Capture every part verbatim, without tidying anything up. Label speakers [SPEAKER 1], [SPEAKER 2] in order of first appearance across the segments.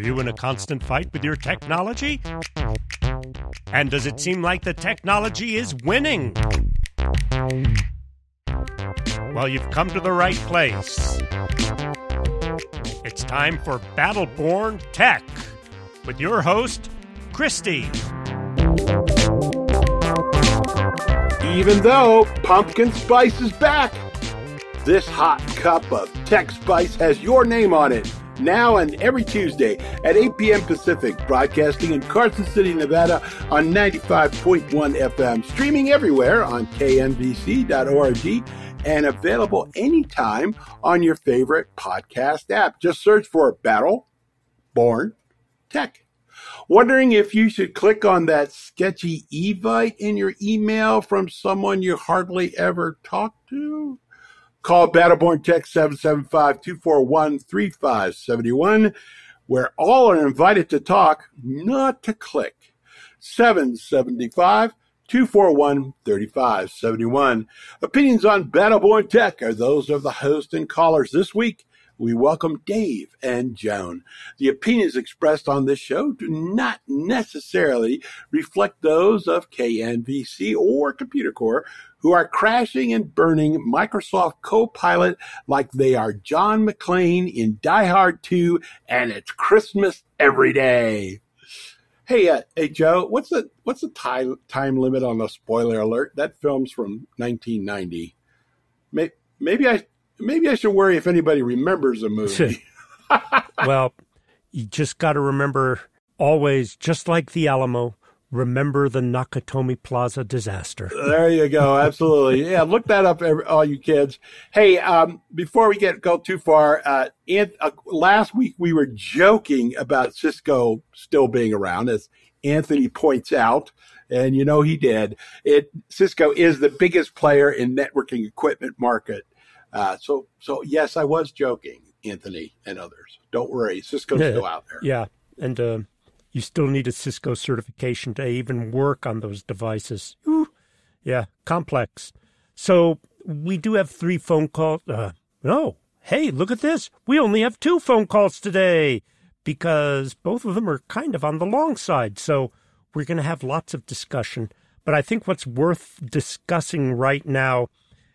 [SPEAKER 1] you in a constant fight with your technology? And does it seem like the technology is winning? Well, you've come to the right place. It's time for Battleborn Tech with your host, Christy.
[SPEAKER 2] Even though pumpkin spice is back, this hot cup of tech spice has your name on it. Now and every Tuesday at eight p.m. Pacific, broadcasting in Carson City, Nevada on ninety-five point one F M, streaming everywhere on K N V C dot org, and available anytime on your favorite podcast app. Just search for Battleborn Tech. Wondering if you should click on that sketchy evite in your email from someone you hardly ever talk to? Call Battleborn Tech seven seven five, two four one, three five seven one, where all are invited to talk, not to click. seven seven five, two four one, three five seven one. Opinions on Battleborn Tech are those of the host and callers. This week, we welcome Dave and Joan. The opinions expressed on this show do not necessarily reflect those of K N V C or Computer Core, who are crashing and burning Microsoft Copilot like they are John McClane in Die Hard two, and it's Christmas every day. Hey, uh, hey, Joe, what's the what's the time time limit on the spoiler alert? That film's from nineteen ninety. Maybe, maybe I. Maybe I should worry if anybody remembers the movie.
[SPEAKER 1] Well, you just got to remember always, just like the Alamo, remember the Nakatomi Plaza disaster.
[SPEAKER 2] There you go. Absolutely. Yeah, look that up, all you kids. Hey, um, before we get go too far, uh, Ant, uh, last week we were joking about Cisco still being around, as Anthony points out. And you know he did. It Cisco is the biggest player in networking equipment market. Uh, so, so yes, I was joking, Anthony and others. Don't worry, Cisco's
[SPEAKER 1] yeah,
[SPEAKER 2] still out there.
[SPEAKER 1] Yeah, and uh, you still need a Cisco certification to even work on those devices. Ooh, yeah, complex. So we do have three phone calls. Uh, no, hey, look at this. We only have two phone calls today because both of them are kind of on the long side. So we're going to have lots of discussion. But I think what's worth discussing right now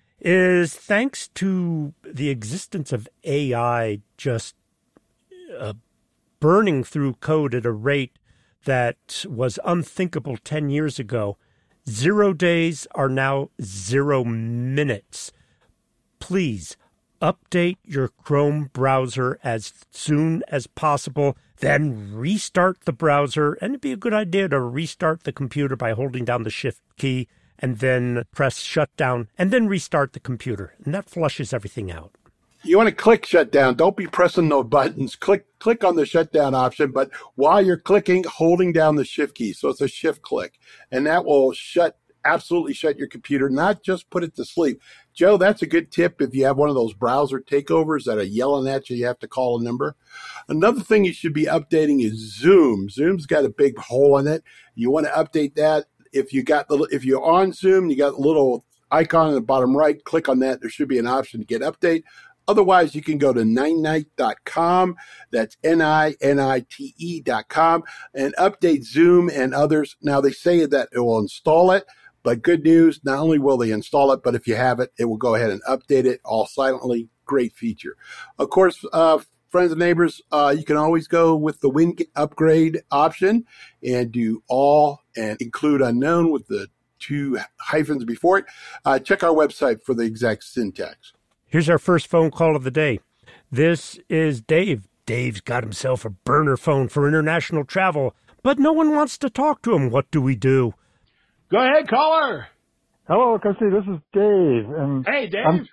[SPEAKER 1] is thanks to the existence of A I just uh, burning through code at a rate that was unthinkable ten years ago, zero days are now zero minutes. Please update your Chrome browser as soon as possible, then restart the browser. And it'd be a good idea to restart the computer by holding down the Shift key and then press shutdown, and then restart the computer. And that flushes everything out.
[SPEAKER 2] You want to click shutdown. Don't be pressing no buttons. Click click on the shutdown option, but while you're clicking, holding down the Shift key. So it's a shift click. And that will shut, absolutely shut your computer, not just put it to sleep. Joe, that's a good tip if you have one of those browser takeovers that are yelling at you, you have to call a number. Another thing you should be updating is Zoom. Zoom's got a big hole in it. You want to update that. If you got the, if you're on Zoom, you got the little icon in the bottom right, click on that. There should be an option to get update. Otherwise, you can go to nine nite dot com. That's N I N I T E dot com, and update Zoom and others. Now, they say that it will install it, but good news, not only will they install it, but if you have it, it will go ahead and update it all silently. Great feature. Of course, uh, friends and neighbors, uh, you can always go with the Win upgrade option and do all and include unknown with the two hyphens before it. Uh, check our website for the exact syntax.
[SPEAKER 1] Here's our first phone call of the day. This is Dave. Dave's got himself a burner phone for international travel, but no one wants to talk to him. What do we do?
[SPEAKER 3] Go ahead, caller.
[SPEAKER 4] Hello, Christy. This is Dave. And
[SPEAKER 3] hey, Dave.
[SPEAKER 4] I'm,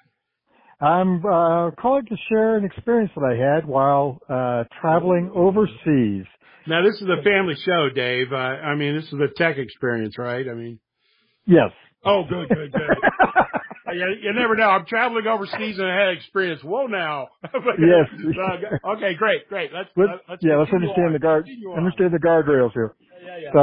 [SPEAKER 4] I'm uh, calling to share an experience that I had while uh, traveling overseas.
[SPEAKER 3] Now, this is a family show, Dave. Uh, I mean, this is a tech experience, right? I mean,
[SPEAKER 4] yes.
[SPEAKER 3] Oh, good, good, good. you, you never know. I'm traveling overseas and I had experience. Whoa, now.
[SPEAKER 4] Yes.
[SPEAKER 3] uh, okay, great, great. Let's,
[SPEAKER 4] let's,
[SPEAKER 3] let's
[SPEAKER 4] yeah, let's understand the guard, understand the guardrails here.
[SPEAKER 3] Yeah, yeah.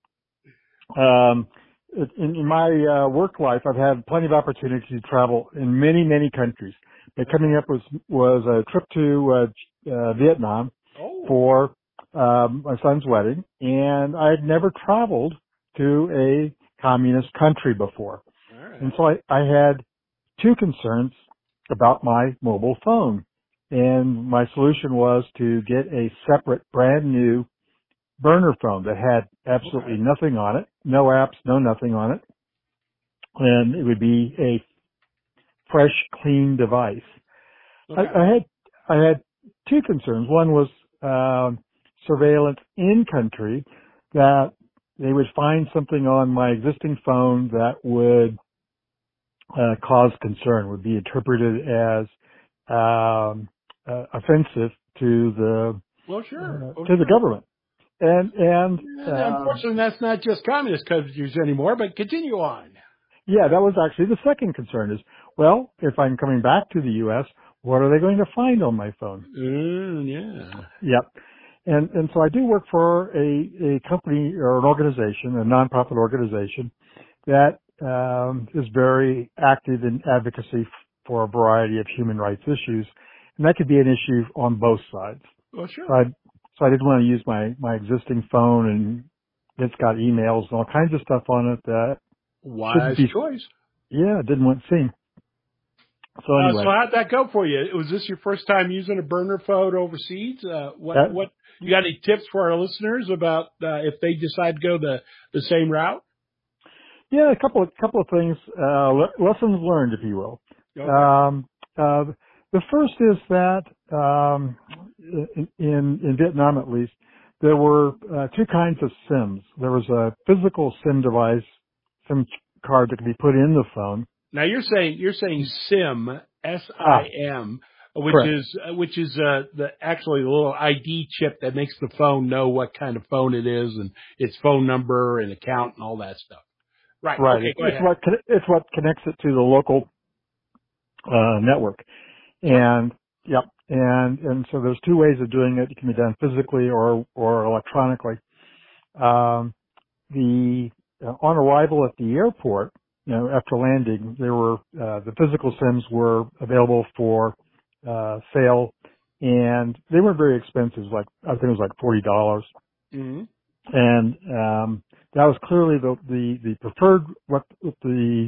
[SPEAKER 4] So, um, in, in my uh, work life, I've had plenty of opportunities to travel in many, many countries. But coming up was was a trip to uh, uh, Vietnam
[SPEAKER 3] oh.
[SPEAKER 4] for um, my son's wedding, and I had never traveled to a communist country before.
[SPEAKER 3] All right.
[SPEAKER 4] And so I, I had two concerns about my mobile phone. And my solution was to get a separate brand new burner phone that had absolutely
[SPEAKER 3] Okay.
[SPEAKER 4] nothing on it, no apps, no nothing on it. And it would be a fresh, clean device.
[SPEAKER 3] Okay.
[SPEAKER 4] I, I had, I had two concerns. One was, um, surveillance in country, that they would find something on my existing phone that would, uh, cause concern, would be interpreted as, um, uh, offensive to the,
[SPEAKER 3] Well, sure.
[SPEAKER 4] uh,
[SPEAKER 3] Well,
[SPEAKER 4] to the
[SPEAKER 3] sure.
[SPEAKER 4] government. And, and,
[SPEAKER 3] And
[SPEAKER 4] uh,
[SPEAKER 3] unfortunately, that's not just communist countries anymore, but continue on.
[SPEAKER 4] yeah, that was actually the second concern is, well, if I'm coming back to the U S, what are they going to find on my phone?
[SPEAKER 3] Mm, yeah.
[SPEAKER 4] Yep. And, and so I do work for a, a company or an organization, a nonprofit organization that, um, is very active in advocacy for a variety of human rights issues. And that could be an issue on both sides.
[SPEAKER 3] Well, sure.
[SPEAKER 4] So I, so I didn't want to use my, my existing phone, and it's got emails and all kinds of stuff on it that,
[SPEAKER 3] Wise
[SPEAKER 4] be-
[SPEAKER 3] choice.
[SPEAKER 4] yeah, didn't want seen. So
[SPEAKER 3] Uh,
[SPEAKER 4] anyway.
[SPEAKER 3] so how'd that go for you? Was this your first time using a burner phone overseas? Uh, what,
[SPEAKER 4] That-
[SPEAKER 3] what, you got any tips for our listeners about, uh, if they decide to go the, the same route?
[SPEAKER 4] Yeah, a couple of, couple of things, uh, le- lessons learned, if you will.
[SPEAKER 3] Okay.
[SPEAKER 4] Um, uh, the first is that, um, in, in Vietnam at least, there were, uh, two kinds of SIMs. There was a physical SIM device, SIM card that could be put in the phone.
[SPEAKER 3] Now you're saying, you're saying SIM, S I M, which
[SPEAKER 4] correct.
[SPEAKER 3] is, uh, which is, uh, the, actually the little I D chip that makes the phone know what kind of phone it is and its phone number and account and all that stuff. Right.
[SPEAKER 4] Right.
[SPEAKER 3] Okay,
[SPEAKER 4] It's,
[SPEAKER 3] go
[SPEAKER 4] it's
[SPEAKER 3] ahead.
[SPEAKER 4] what, con- it's what connects it to the local, uh, network. And, yep. And, and so there's two ways of doing it. It can be done physically or, or electronically. Um, the, uh, on arrival at the airport, you know, after landing, there were, uh, the physical SIMs were available for, uh, sale, and they weren't very expensive, like, I think it was like forty dollars.
[SPEAKER 3] Mm-hmm.
[SPEAKER 4] And, um, that was clearly the, the, the preferred, what the,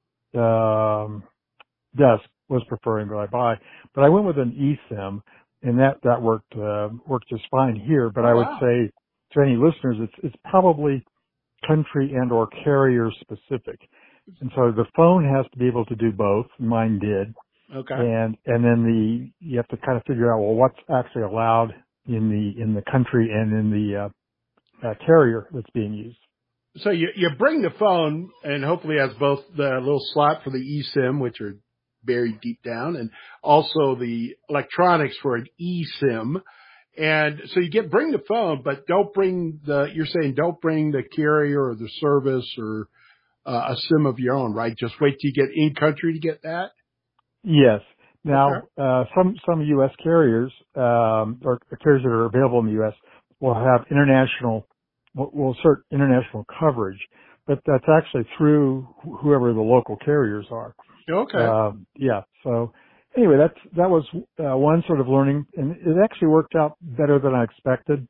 [SPEAKER 4] um, desk was preferring that I buy. But I went with an eSIM, and that, that worked, uh, worked just fine here. But I would
[SPEAKER 3] Wow.
[SPEAKER 4] say to any listeners, it's, it's probably country and or carrier specific. And so the phone has to be able to do both. Mine did.
[SPEAKER 3] Okay.
[SPEAKER 4] And, and then the, you have to kind of figure out, well, what's actually allowed in the, in the country and in the, uh, uh carrier that's being used.
[SPEAKER 3] So you, you bring the phone and hopefully has both the little slot for the eSIM, which are buried deep down, and also the electronics for an eSIM. And so you get, bring the phone, but don't bring the, you're saying don't bring the carrier or the service or uh, a SIM of your own, right? Just wait till you get in country to get that?
[SPEAKER 4] Yes. Now,
[SPEAKER 3] Okay.
[SPEAKER 4] uh, some, some U S carriers, um, or carriers that are available in the U S will have international, will, will assert international coverage, but that's actually through wh- whoever the local carriers are.
[SPEAKER 3] Okay.
[SPEAKER 4] Um, yeah. So anyway, that's, that was, uh, one sort of learning, and it actually worked out better than I expected.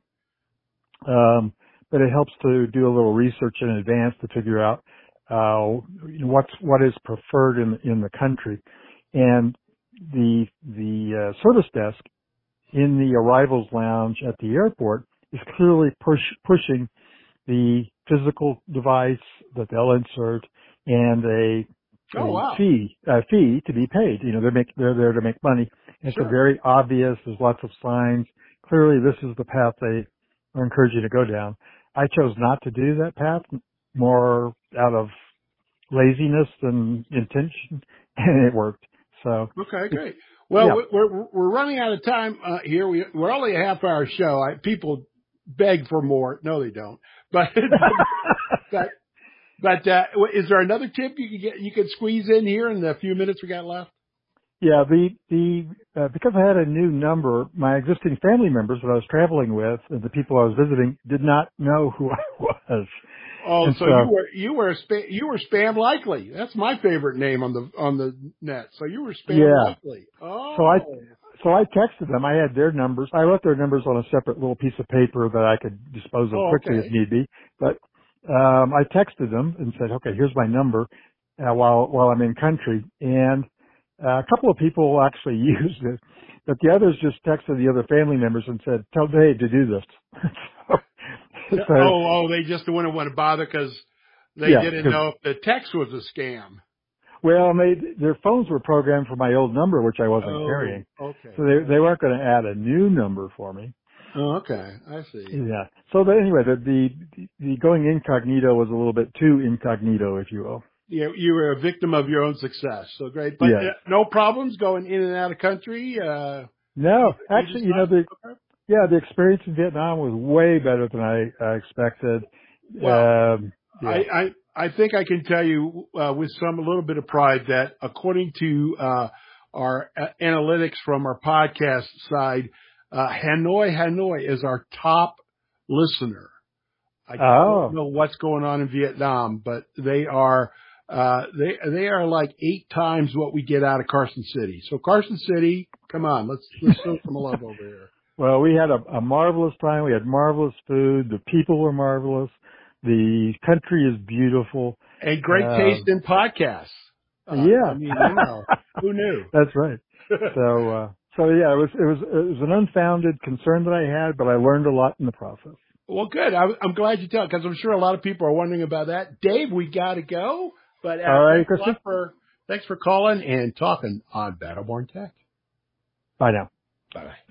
[SPEAKER 4] Um, but it helps to do a little research in advance to figure out, uh, what's, what is preferred in, in the country. And the, the, uh, service desk in the arrivals lounge at the airport is clearly push, pushing the physical device that they'll insert and a,
[SPEAKER 3] Oh,
[SPEAKER 4] a
[SPEAKER 3] wow.
[SPEAKER 4] fee, a fee to be paid. You know, they're make, they're there to make money. It's
[SPEAKER 3] Sure.
[SPEAKER 4] a very obvious. There's lots of signs. Clearly, this is the path they are encouraging you to go down. I chose not to do that path, more out of laziness than intention, and it worked. So,
[SPEAKER 3] Okay, great. Well,
[SPEAKER 4] Yeah.
[SPEAKER 3] we're we're running out of time uh, here. We we're only a half hour show. I, people beg for more. No, they don't. But but but uh, is there another tip you could get? You could squeeze in here in the few minutes we got left.
[SPEAKER 4] yeah, the, the, uh, because I had a new number, my existing family members that I was traveling with and the people I was visiting did not know who I was.
[SPEAKER 3] Oh,
[SPEAKER 4] And
[SPEAKER 3] so,
[SPEAKER 4] so-
[SPEAKER 3] you were you were spam, you were spam likely. That's my favorite name on the on the net. So you were spam
[SPEAKER 4] Yeah.
[SPEAKER 3] likely. Oh,
[SPEAKER 4] So I, so I texted them. I had their numbers. I left their numbers on a separate little piece of paper that I could dispose of
[SPEAKER 3] Oh,
[SPEAKER 4] quickly
[SPEAKER 3] okay.
[SPEAKER 4] if need be. But um, I texted them and said, "Okay, here's my number uh, while while I'm in country." And uh, a couple of people actually used it, but the others just texted the other family members and said, "Tell Dave to do this." so, so,
[SPEAKER 3] oh, oh, they just wouldn't want to bother because they
[SPEAKER 4] Yeah,
[SPEAKER 3] didn't
[SPEAKER 4] 'cause-
[SPEAKER 3] know if the text was a scam.
[SPEAKER 4] well, and they, their phones were programmed for my old number, which I wasn't
[SPEAKER 3] Oh,
[SPEAKER 4] carrying.
[SPEAKER 3] okay.
[SPEAKER 4] So they they weren't going to add a new number for me.
[SPEAKER 3] Oh, okay. I see.
[SPEAKER 4] Yeah. So the, anyway, the, the the going incognito was a little bit too incognito, if you will.
[SPEAKER 3] Yeah, you were a victim of your own success. So great. But
[SPEAKER 4] Yeah.
[SPEAKER 3] uh, no problems going in and out of country? Uh,
[SPEAKER 4] No,
[SPEAKER 3] you
[SPEAKER 4] actually,
[SPEAKER 3] just
[SPEAKER 4] you know
[SPEAKER 3] not-
[SPEAKER 4] the
[SPEAKER 3] okay.
[SPEAKER 4] yeah the experience in Vietnam was way better than I uh, expected.
[SPEAKER 3] Well,
[SPEAKER 4] um, yeah.
[SPEAKER 3] I, I, I think I can tell you uh, with some a little bit of pride that according to uh, our uh, analytics from our podcast side, uh, Hanoi, Hanoi is our top listener. I
[SPEAKER 4] Oh.
[SPEAKER 3] don't know what's going on in Vietnam, but they are uh, they they are like eight times what we get out of Carson City. So Carson City, come on, let's let's show some love over here.
[SPEAKER 4] Well, we had a, a marvelous time. We had marvelous food. The people were marvelous. The country is beautiful.
[SPEAKER 3] And great
[SPEAKER 4] Um,
[SPEAKER 3] taste in podcasts. Uh,
[SPEAKER 4] yeah.
[SPEAKER 3] I mean, you know, who knew?
[SPEAKER 4] That's right. So, uh, so yeah, it was, it was, it was an unfounded concern that I had, but I learned a lot in the process.
[SPEAKER 3] Well, good. I, I'm glad you tell because I'm sure a lot of people are wondering about that. Dave, we got to go. But uh,
[SPEAKER 4] All right,
[SPEAKER 3] thanks, a
[SPEAKER 4] Christian.
[SPEAKER 3] lot for, thanks for calling and talking on Battleborn Tech.
[SPEAKER 4] Bye now.
[SPEAKER 3] Bye-bye.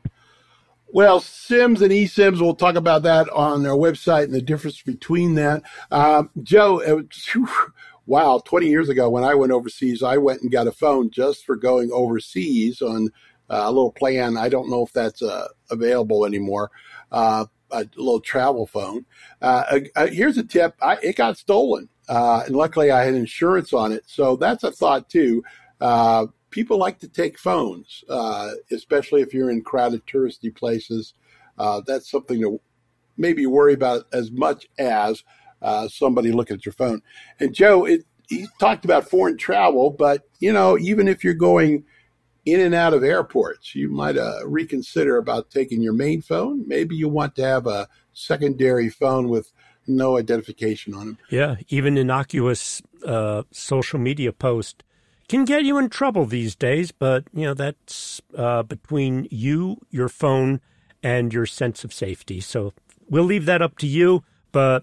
[SPEAKER 2] Well, SIMs and eSIMs, we'll talk about that on our website and the difference between that. Um, Joe, it was, whew, wow, twenty years ago when I went overseas, I went and got a phone just for going overseas on uh, a little plan. I don't know if that's uh, available anymore, uh, a little travel phone. Uh, uh, here's a tip. I, it got stolen, uh, and luckily I had insurance on it. So that's a thought, too. Uh, People like to take phones, uh, especially if you're in crowded touristy places. Uh, that's something to maybe worry about as much as uh, somebody looking at your phone. And Joe, it, he talked about foreign travel, but, you know, even if you're going in and out of airports, you might uh, reconsider about taking your main phone. Maybe you want to have a secondary phone with no identification on it.
[SPEAKER 1] Yeah, even innocuous uh, social media post can get you in trouble these days, but, you know, that's uh, between you, your phone, and your sense of safety. So we'll leave that up to you, but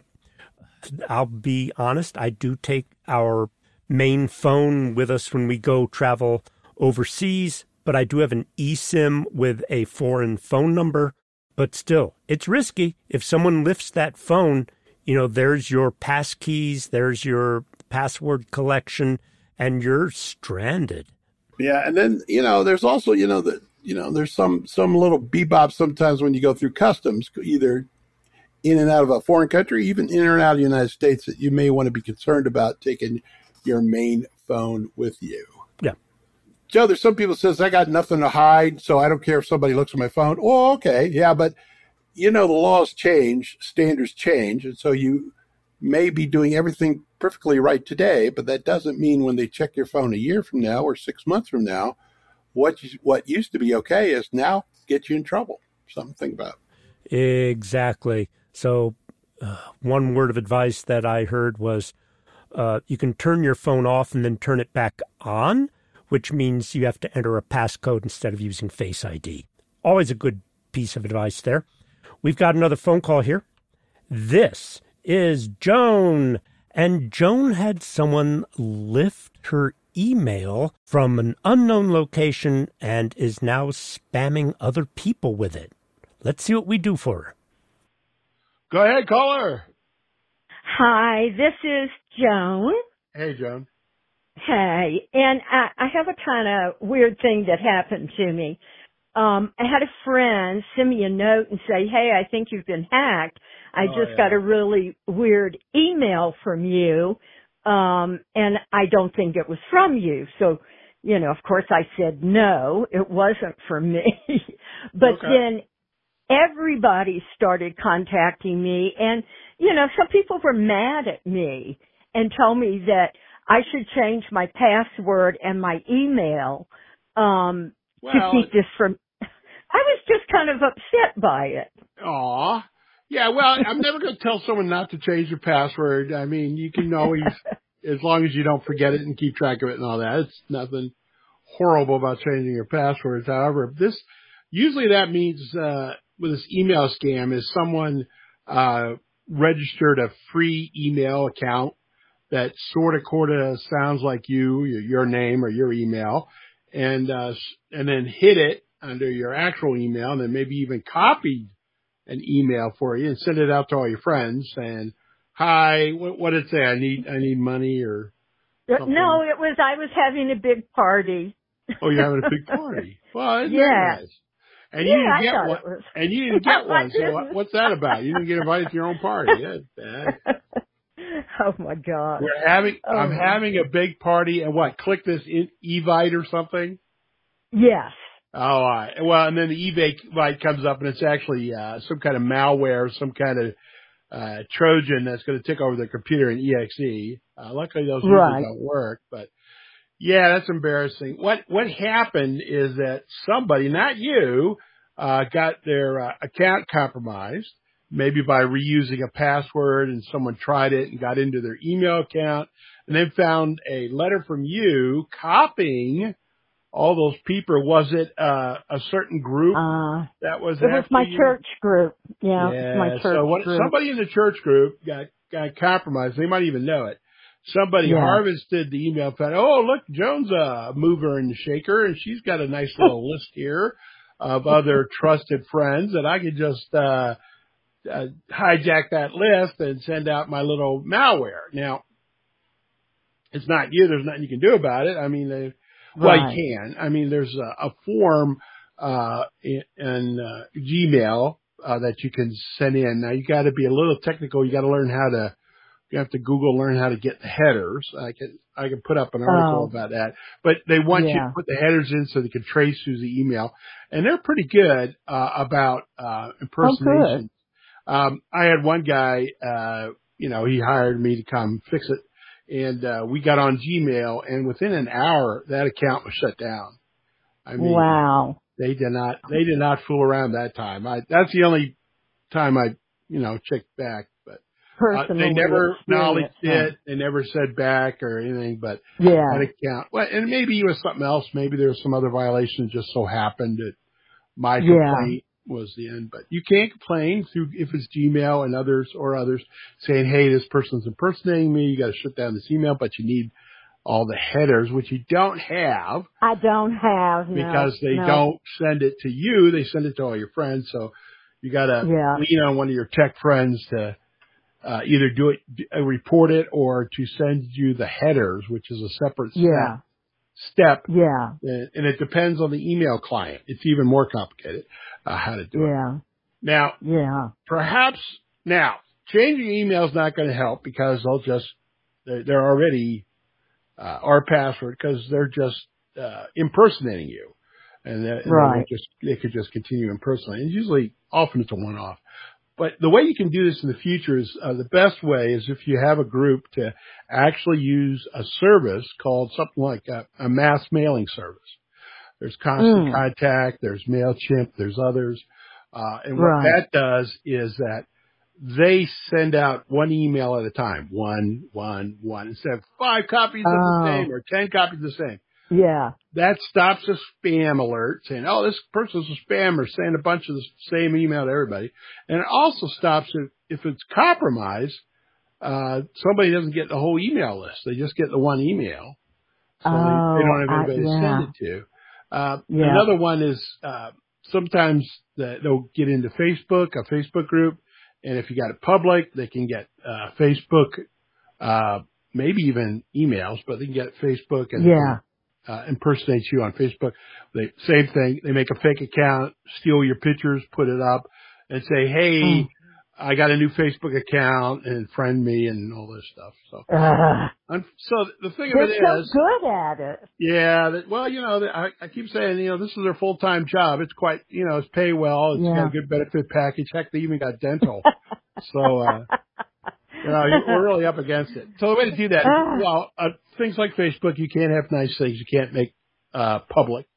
[SPEAKER 1] I'll be honest, I do take our main phone with us when we go travel overseas, but I do have an eSIM with a foreign phone number. But still, it's risky. If someone lifts that phone, you know, there's your pass keys, there's your password collection, and you're stranded.
[SPEAKER 2] Yeah, and then, you know, there's also, you know, the, you know, there's some some little bebop sometimes when you go through customs, either in and out of a foreign country, even in or out of the United States, that you may want to be concerned about taking your main phone with you.
[SPEAKER 1] Yeah.
[SPEAKER 2] Joe, there's some people says I got nothing to hide, so I don't care if somebody looks at my phone. Oh, okay, yeah, but you know the laws change, standards change, and so you may be doing everything perfectly right today, but that doesn't mean when they check your phone a year from now or six months from now, what you, what used to be okay is now get you in trouble. Something to think about.
[SPEAKER 1] Exactly. So uh, one word of advice that I heard was uh, you can turn your phone off and then turn it back on, which means you have to enter a passcode instead of using Face I D. Always a good piece of advice there. We've got another phone call here. This is Joan, and Joan had someone lift her email from an unknown location and is now spamming other people with it. Let's see what we do for her.
[SPEAKER 3] Go ahead, caller.
[SPEAKER 5] Hi, this is Joan.
[SPEAKER 3] Hey, Joan.
[SPEAKER 5] Hey, and I, I have a kind of weird thing that happened to me. Um, I had a friend send me a note and say, hey, I think you've been hacked. I
[SPEAKER 3] Oh,
[SPEAKER 5] just
[SPEAKER 3] yeah.
[SPEAKER 5] got a really weird email from you, um, and I don't think it was from you. So, you know, of course I said no, it wasn't from me. But
[SPEAKER 3] Okay.
[SPEAKER 5] then everybody started contacting me, and, you know, some people were mad at me and told me that I should change my password and my email. Um,
[SPEAKER 3] Well,
[SPEAKER 5] to keep this from, I was just kind of upset by it.
[SPEAKER 3] aw. Yeah, well, I'm never going to tell someone not to change your password. I mean, you can always, as long as you don't forget it and keep track of it and all that, it's nothing horrible about changing your passwords. However, this, usually that means, uh, with this email scam is someone, uh, registered a free email account that sort of, sort of sounds like you, your, your name or your email, and, uh, and then hid it under your actual email and then maybe even copied an email for you and send it out to all your friends saying, hi, what, what did it say? I need, I need money or something.
[SPEAKER 5] No, it was, I was having a big party.
[SPEAKER 3] Oh, you're having a big party. Well, isn't
[SPEAKER 5] Yeah.
[SPEAKER 3] that nice? And you
[SPEAKER 5] Yeah,
[SPEAKER 3] didn't
[SPEAKER 5] I
[SPEAKER 3] get
[SPEAKER 5] thought
[SPEAKER 3] one.
[SPEAKER 5] it was.
[SPEAKER 3] And you didn't get
[SPEAKER 5] I
[SPEAKER 3] one. So
[SPEAKER 5] didn't.
[SPEAKER 3] what, what's that about? You didn't get invited to your own party. That's bad.
[SPEAKER 5] Oh my God.
[SPEAKER 3] We're having,
[SPEAKER 5] Oh.
[SPEAKER 3] I'm having a big party and what? Click this in, Evite or something.
[SPEAKER 5] Yes.
[SPEAKER 3] Oh, all right. Well, and then the Evite comes up and it's actually, uh, some kind of malware, some kind of, uh, Trojan that's going to take over the computer in E X E. Uh, luckily those usually
[SPEAKER 5] Right.
[SPEAKER 3] don't work, but yeah, that's embarrassing. What, what happened is that somebody, not you, uh, got their uh, account compromised, maybe by reusing a password and someone tried it and got into their email account and then found a letter from you copying all those people. Was it, uh, a certain group
[SPEAKER 5] Uh,
[SPEAKER 3] that was
[SPEAKER 5] it was
[SPEAKER 3] after
[SPEAKER 5] my
[SPEAKER 3] you?
[SPEAKER 5] church group. Yeah,
[SPEAKER 3] Yeah.
[SPEAKER 5] it was my church
[SPEAKER 3] So what,
[SPEAKER 5] group.
[SPEAKER 3] somebody in the church group got, got compromised. They might even know it. Somebody
[SPEAKER 5] Yeah.
[SPEAKER 3] harvested the email, found, oh, look, Joan's a mover and shaker, and she's got a nice little list here of other trusted friends that I could just uh, uh hijack that list and send out my little malware. Now, it's not you. There's nothing you can do about it. I mean, they, well,
[SPEAKER 5] Right.
[SPEAKER 3] you can. I mean, there's a, a form uh in, in uh, Gmail uh, that you can send in. Now, you got to be a little technical. You got to learn how to. You have to Google, learn how to get the headers. I can, I can put up an article
[SPEAKER 5] Oh.
[SPEAKER 3] about that, but they want you
[SPEAKER 5] Yeah.
[SPEAKER 3] to put the headers in so they can trace who's the email. And they're pretty good, uh, about, uh, impersonations. Um, I had one guy, uh, you know, he hired me to come fix it and, uh, we got on Gmail and within an hour that account was shut down. I mean,
[SPEAKER 5] Wow.
[SPEAKER 3] they did not, they did not fool around that time. I, that's the only time I, you know, checked back, but. Uh,
[SPEAKER 5] Personally
[SPEAKER 3] they never acknowledged
[SPEAKER 5] experienced,
[SPEAKER 3] it. They never said back or anything, but
[SPEAKER 5] huh? Yeah.
[SPEAKER 3] that account. Well, and maybe it was something else. Maybe there was some other violation that just so happened that my
[SPEAKER 5] Yeah.
[SPEAKER 3] complaint was the end. But you can't complain through if it's Gmail and others or others saying, hey, this person's impersonating me. You got to shut down this email, but you need all the headers, which you don't have.
[SPEAKER 5] I don't have, no,
[SPEAKER 3] Because they
[SPEAKER 5] no.
[SPEAKER 3] don't send it to you. They send it to all your friends. So you got to
[SPEAKER 5] Yeah.
[SPEAKER 3] lean on one of your tech friends to Uh, either do it, uh, report it, or to send you the headers, which is a separate
[SPEAKER 5] Yeah.
[SPEAKER 3] step. Step,
[SPEAKER 5] Yeah.
[SPEAKER 3] and, and it depends on the email client. It's even more complicated uh, how to do it.
[SPEAKER 5] Yeah.
[SPEAKER 3] Now,
[SPEAKER 5] Yeah.
[SPEAKER 3] perhaps now changing email is not going to help because they'll just they're, they're already uh, our password because they're just uh, impersonating you, and, they, and
[SPEAKER 5] Right.
[SPEAKER 3] they just they could just continue impersonating. And usually, often it's a one-off. But the way you can do this in the future is uh, the best way is if you have a group to actually use a service called something like a, a mass mailing service. There's Constant
[SPEAKER 5] Mm.
[SPEAKER 3] Contact, there's MailChimp, there's others. Uh, and what
[SPEAKER 5] Right.
[SPEAKER 3] that does is that they send out one email at a time. One, one, one. Instead of five copies of
[SPEAKER 5] Oh.
[SPEAKER 3] the same or ten copies of the same.
[SPEAKER 5] Yeah.
[SPEAKER 3] That stops a spam alert saying, oh, this person's a spammer, saying a bunch of the same email to everybody. And it also stops if, if it's compromised, uh, somebody doesn't get the whole email list. They just get the one email. So
[SPEAKER 5] Oh,
[SPEAKER 3] they, they don't have
[SPEAKER 5] I-
[SPEAKER 3] anybody
[SPEAKER 5] yeah.
[SPEAKER 3] to send it to. Uh,
[SPEAKER 5] Yeah.
[SPEAKER 3] Another one is, uh, sometimes the, they'll get into Facebook, a Facebook group. And if you got it public, they can get, uh, Facebook, uh, maybe even emails, but they can get Facebook and
[SPEAKER 5] Yeah.
[SPEAKER 3] uh, impersonate you on Facebook. They, same thing. They make a fake account, steal your pictures, put it up and say, hey,
[SPEAKER 5] Mm.
[SPEAKER 3] I got a new Facebook account and friend me and all this stuff. So,
[SPEAKER 5] Uh,
[SPEAKER 3] um, so the thing of
[SPEAKER 5] they're
[SPEAKER 3] it
[SPEAKER 5] so
[SPEAKER 3] is,
[SPEAKER 5] good at it.
[SPEAKER 3] yeah, that, well, you know, I, I keep saying, you know, this is their full-time job. It's quite, you know, it's pay well. It's
[SPEAKER 5] Yeah.
[SPEAKER 3] got a good benefit package. Heck, they even got dental. so, uh, you know, we're really up against it. So the way to do that,
[SPEAKER 5] Ah.
[SPEAKER 3] well, uh, things like Facebook, you can't have nice things you can't make uh public.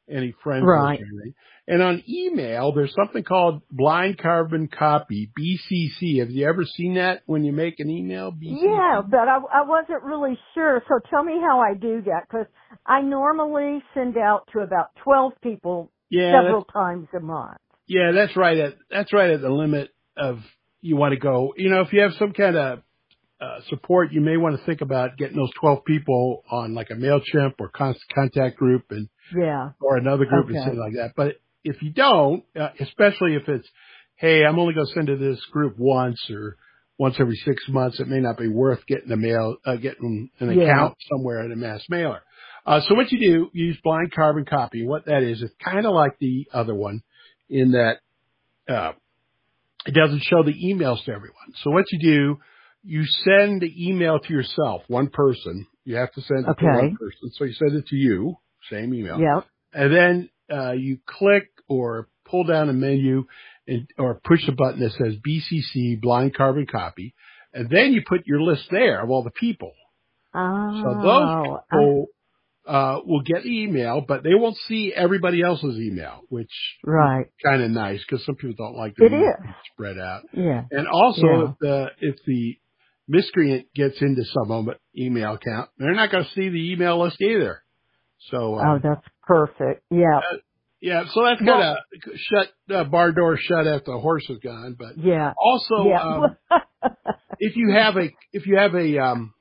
[SPEAKER 3] any friends
[SPEAKER 5] Right.
[SPEAKER 3] or anything. And on email, there's something called blind carbon copy, B C C. Have you ever seen that when you make an email? B C C?
[SPEAKER 5] Yeah, but I, I wasn't really sure. So tell me how I do that, because I normally send out to about twelve people
[SPEAKER 3] Yeah,
[SPEAKER 5] several times a month.
[SPEAKER 3] Yeah, that's right at that's right at the limit of you want to go. You know, if you have some kind of uh, support, you may want to think about getting those twelve people on like a MailChimp or con- contact group and
[SPEAKER 5] Yeah.
[SPEAKER 3] or another group
[SPEAKER 5] Okay.
[SPEAKER 3] and something like that. But if you don't, uh, especially if it's, hey, I'm only going to send to this group once or once every six months, it may not be worth getting a mail, uh, getting an
[SPEAKER 5] Yeah.
[SPEAKER 3] account somewhere at a mass mailer. Uh, so what you do, you use blind carbon copy. What that is, it's kind of like the other one in that, uh, it doesn't show the emails to everyone. So what you do, you send the email to yourself, one person. You have to send it
[SPEAKER 5] Okay.
[SPEAKER 3] to one person. So you send it to you, same email.
[SPEAKER 5] Yep.
[SPEAKER 3] And then, uh, you click or pull down a menu and, or push a button that says B C C blind carbon copy. And then you put your list there of all the people.
[SPEAKER 5] Oh.
[SPEAKER 3] So those people, uh, will get the email, but they won't see everybody else's email, which
[SPEAKER 5] Right.
[SPEAKER 3] is kind of nice because some people don't like their
[SPEAKER 5] It
[SPEAKER 3] email
[SPEAKER 5] is.
[SPEAKER 3] spread out.
[SPEAKER 5] Yeah.
[SPEAKER 3] And also,
[SPEAKER 5] Yeah.
[SPEAKER 3] if the if the miscreant gets into some email account, they're not going to see the email list either. So, uh,
[SPEAKER 5] Oh, that's perfect. Yeah.
[SPEAKER 3] uh, yeah, so that's kind of shut uh, bar door shut after the horse is gone. But
[SPEAKER 5] Yeah.
[SPEAKER 3] also,
[SPEAKER 5] Yeah.
[SPEAKER 3] um, if you have a if you have a um,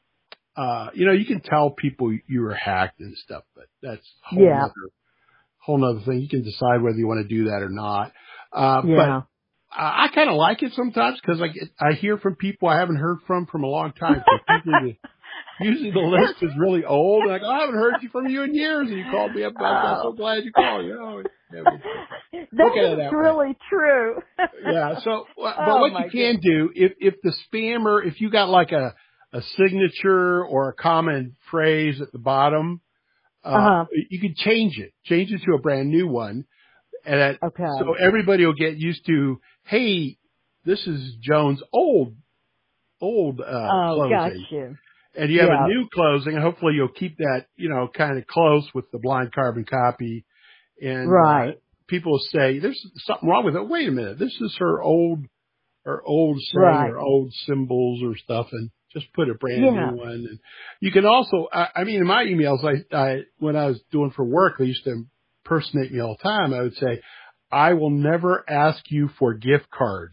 [SPEAKER 3] uh, you know, you can tell people you were hacked and stuff, but that's a whole
[SPEAKER 5] Yeah.
[SPEAKER 3] other whole nother thing. You can decide whether you want to do that or not. Uh,
[SPEAKER 5] Yeah.
[SPEAKER 3] but I, I kind of like it sometimes because I get, I hear from people I haven't heard from from a long time. So usually, the, usually the list is really old. And I go, I haven't heard you from you in years, and you called me up. I'm so glad you called. You know, yeah,
[SPEAKER 5] That
[SPEAKER 3] at it
[SPEAKER 5] is
[SPEAKER 3] that way.
[SPEAKER 5] really true.
[SPEAKER 3] yeah. So, but
[SPEAKER 5] Oh,
[SPEAKER 3] what
[SPEAKER 5] my
[SPEAKER 3] you can do if if the spammer, if you got like a a signature or a common phrase at the bottom, uh,
[SPEAKER 5] Uh-huh.
[SPEAKER 3] you can change it, change it to a brand new one. And that,
[SPEAKER 5] Okay.
[SPEAKER 3] so everybody will get used to, hey, this is Joan's old, old, uh,
[SPEAKER 5] Oh,
[SPEAKER 3] closing.
[SPEAKER 5] got you.
[SPEAKER 3] And you have
[SPEAKER 5] Yeah.
[SPEAKER 3] a new closing, and hopefully you'll keep that, you know, kind of close with the blind carbon copy. And
[SPEAKER 5] Right.
[SPEAKER 3] uh, people will say, there's something wrong with it. Wait a minute. This is her old, her old saying,
[SPEAKER 5] Right.
[SPEAKER 3] or old symbols or stuff, and just put a brand
[SPEAKER 5] Yeah.
[SPEAKER 3] new one. And you can also, I, I mean, in my emails, I, I, when I was doing for work, they used to impersonate me all the time. I would say, I will never ask you for gift cards.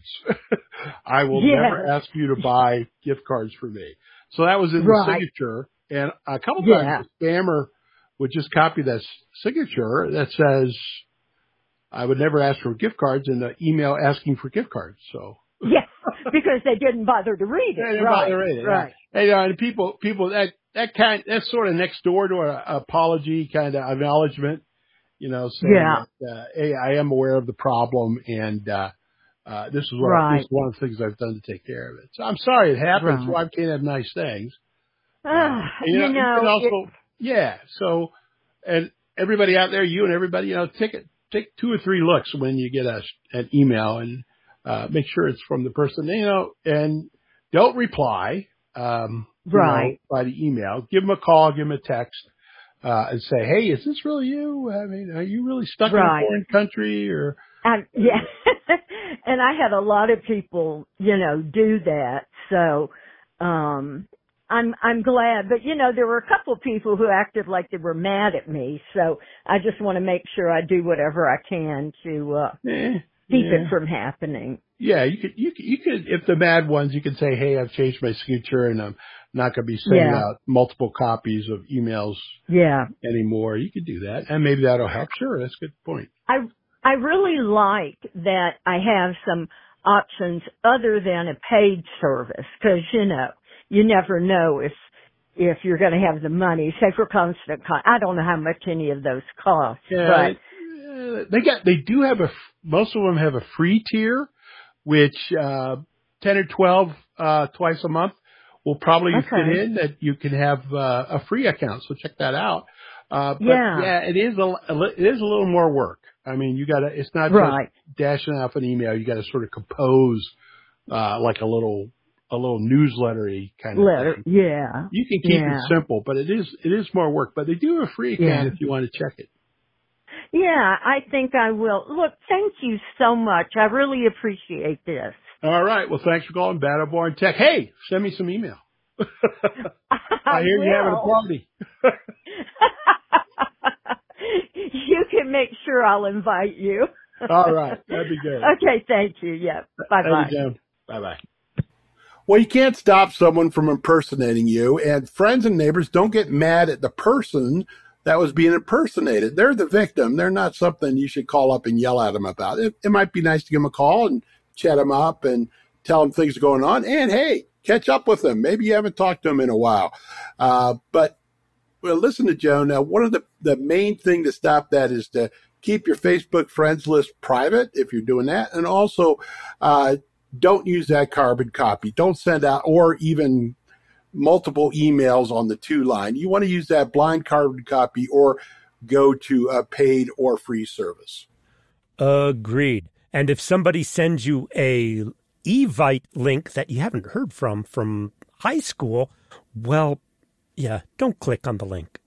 [SPEAKER 3] I will
[SPEAKER 5] Yes.
[SPEAKER 3] never ask you to buy gift cards for me. So that was in
[SPEAKER 5] Right.
[SPEAKER 3] the signature. And a couple
[SPEAKER 5] Yeah.
[SPEAKER 3] times the spammer would just copy that s- signature that says, I would never ask for gift cards, in the email asking for gift cards. So.
[SPEAKER 5] Yes, because they didn't bother to read
[SPEAKER 3] They
[SPEAKER 5] it.
[SPEAKER 3] didn't
[SPEAKER 5] Right.
[SPEAKER 3] bother reading it,
[SPEAKER 5] Right.
[SPEAKER 3] yeah. And, uh, and people, people that, that kind, that's sort of next door to an apology kind of acknowledgement, you know, saying
[SPEAKER 5] Yeah.
[SPEAKER 3] that, uh, hey, I am aware of the problem, and, uh, uh, this is what,
[SPEAKER 5] Right.
[SPEAKER 3] this is one of the things I've done to take care of it. So I'm sorry it happened, so
[SPEAKER 5] Right.
[SPEAKER 3] I can't have nice things.
[SPEAKER 5] Ah,
[SPEAKER 3] And,
[SPEAKER 5] you
[SPEAKER 3] you
[SPEAKER 5] know,
[SPEAKER 3] can also,
[SPEAKER 5] it-
[SPEAKER 3] yeah. So, and everybody out there, you and everybody, you know, take it, take two or three looks when you get a, an email, and uh, make sure it's from the person, you know, and don't reply, um, you
[SPEAKER 5] Right.
[SPEAKER 3] know, by the email. Give them a call, give them a text, uh, and say, hey, is this really you? I mean, are you really stuck
[SPEAKER 5] Right.
[SPEAKER 3] in a foreign country, or?
[SPEAKER 5] And, yeah. And I had a lot of people, you know, do that. So, um, I'm, I'm glad, but you know, there were a couple of people who acted like they were mad at me. So I just want to make sure I do whatever I can to, uh,
[SPEAKER 3] Eh,
[SPEAKER 5] keep
[SPEAKER 3] yeah.
[SPEAKER 5] it from happening.
[SPEAKER 3] Yeah, you could, you could, you could, if the mad ones, you could say, hey, I've changed my signature and I'm not going to be sending
[SPEAKER 5] Yeah.
[SPEAKER 3] out multiple copies of emails
[SPEAKER 5] Yeah.
[SPEAKER 3] anymore. You could do that, and maybe that'll help. Sure, that's a good point.
[SPEAKER 5] I, I really like that I have some options other than a paid service, because, you know, you never know if, if you're going to have the money. Say for Constant Con, I don't know how much any of those cost,
[SPEAKER 3] Yeah,
[SPEAKER 5] but
[SPEAKER 3] uh, they got, they do have a, most of them have a free tier, which, uh, ten or twelve, uh, twice a month will probably
[SPEAKER 5] Okay.
[SPEAKER 3] fit in that you can have, uh, a free account. So check that out. Uh, but
[SPEAKER 5] Yeah.
[SPEAKER 3] yeah, it is a, a li- it is a little more work. I mean, you gotta, it's not
[SPEAKER 5] Right.
[SPEAKER 3] just dashing off an email. You gotta sort of compose, uh, like a little, a little newsletter-y kind of
[SPEAKER 5] letter,
[SPEAKER 3] thing.
[SPEAKER 5] yeah.
[SPEAKER 3] You can keep
[SPEAKER 5] Yeah.
[SPEAKER 3] it simple, but it is, it is more work. But they do have a free account
[SPEAKER 5] Yeah.
[SPEAKER 3] if you want to check it.
[SPEAKER 5] Yeah, I think I will. Look, thank you so much. I really appreciate this.
[SPEAKER 3] All right. Well, thanks for calling Battleborn Tech. Hey, send me some email. I hear
[SPEAKER 5] will.
[SPEAKER 3] you having a party.
[SPEAKER 5] You can make sure I'll invite you.
[SPEAKER 3] All right. That'd be good.
[SPEAKER 5] Okay. Thank you. Yeah. Bye-bye.
[SPEAKER 3] Bye-bye. Well, you can't stop someone from impersonating you, and friends and neighbors don't get mad at the person that was being impersonated. They're the victim. They're not something you should call up and yell at them about. It, it might be nice to give them a call and chat them up and tell them things are going on. And, hey, catch up with them. Maybe you haven't talked to them in a while. Uh, but, well, listen to Joan. Now, one of the, the main thing to stop that is to keep your Facebook friends list private if you're doing that. And also, uh, don't use that carbon copy. Don't send out or even multiple emails on the two line. You want to use that blind carbon copy or go to a paid or free service.
[SPEAKER 1] Agreed. And if somebody sends you a Evite link that you haven't heard from from high school, well, yeah, don't click on the link.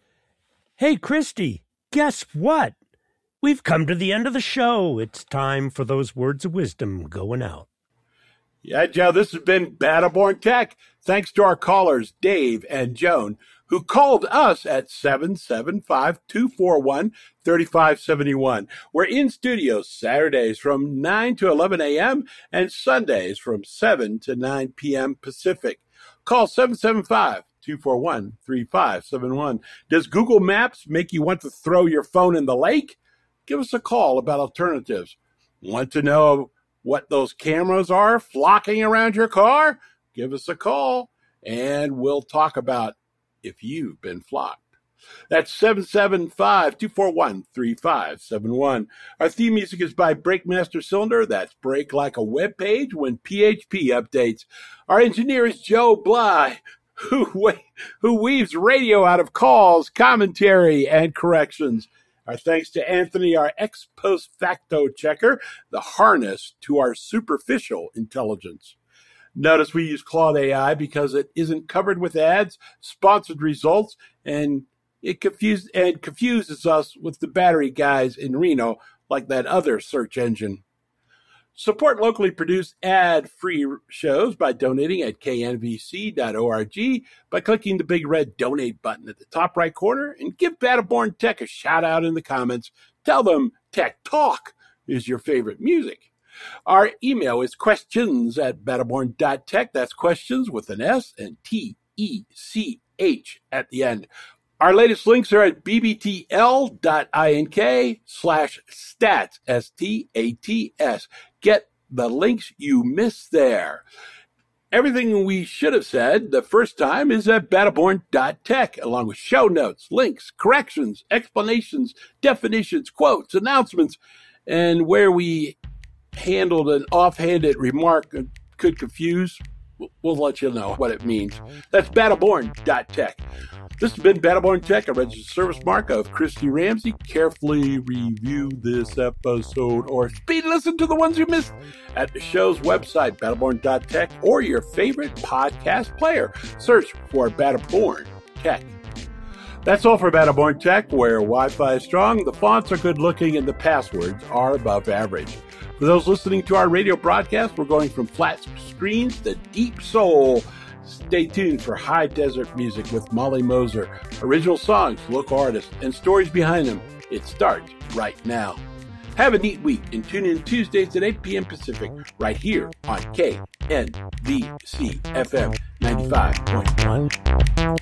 [SPEAKER 1] Hey, Christy, guess what? We've come to the end of the show. It's time for those words of wisdom going out.
[SPEAKER 2] Yeah, Joe, this has been Battleborn Tech. Thanks to our callers, Dave and Joan, who called us at seven seven five, two four one, three five seven one. We're in studio Saturdays from nine to eleven a.m. and Sundays from seven to nine p.m. Pacific. Call seven seven five, two four one, three five seven one. Does Google Maps make you want to throw your phone in the lake? Give us a call about alternatives. Want to know what those cameras are flocking around your car? Give us a call, and we'll talk about if you've been flocked. That's seven seven five, two four one, three five seven one. Our theme music is by Breakmaster Cylinder. That's break like a web page when P H P updates. Our engineer is Joe Bly, who, who weaves radio out of calls, commentary, and corrections. Our thanks to Anthony, our ex post facto checker, the harness to our superficial intelligence. Notice we use Claude A I because it isn't covered with ads, sponsored results, and it confused and confuses us with the battery guys in Reno like that other search engine. Support locally produced ad-free shows by donating at k n v c dot org, by clicking the big red donate button at the top right corner, and give Battleborn Tech a shout-out in the comments. Tell them Tech Talk is your favorite music. Our email is questions at battleborn dot tech. That's questions with an S and T E C H at the end. Our latest links are at b b t l dot ink slash stats, S T A T S. Get the links you missed there. Everything we should have said the first time is at battleborn dot tech, along with show notes, links, corrections, explanations, definitions, quotes, announcements, and where we handled an offhanded remark that could confuse, we'll let you know what it means. That's battleborn dot tech. This has been Battleborn Tech, a registered service mark of Christy Ramsey. Carefully review this episode or speed listen to the ones you missed at the show's website, battleborn dot tech, or your favorite podcast player. Search for Battleborn Tech. That's all for Battleborn Tech, where Wi-Fi is strong, the fonts are good looking, and the passwords are above average. For those listening to our radio broadcast, we're going from flat screens to deep soul. Stay tuned for High Desert Music with Molly Moser. Original songs, local artists, and stories behind them. It starts right now. Have a neat week and tune in Tuesdays at eight p.m. Pacific right here on K N V C F M ninety-five point one.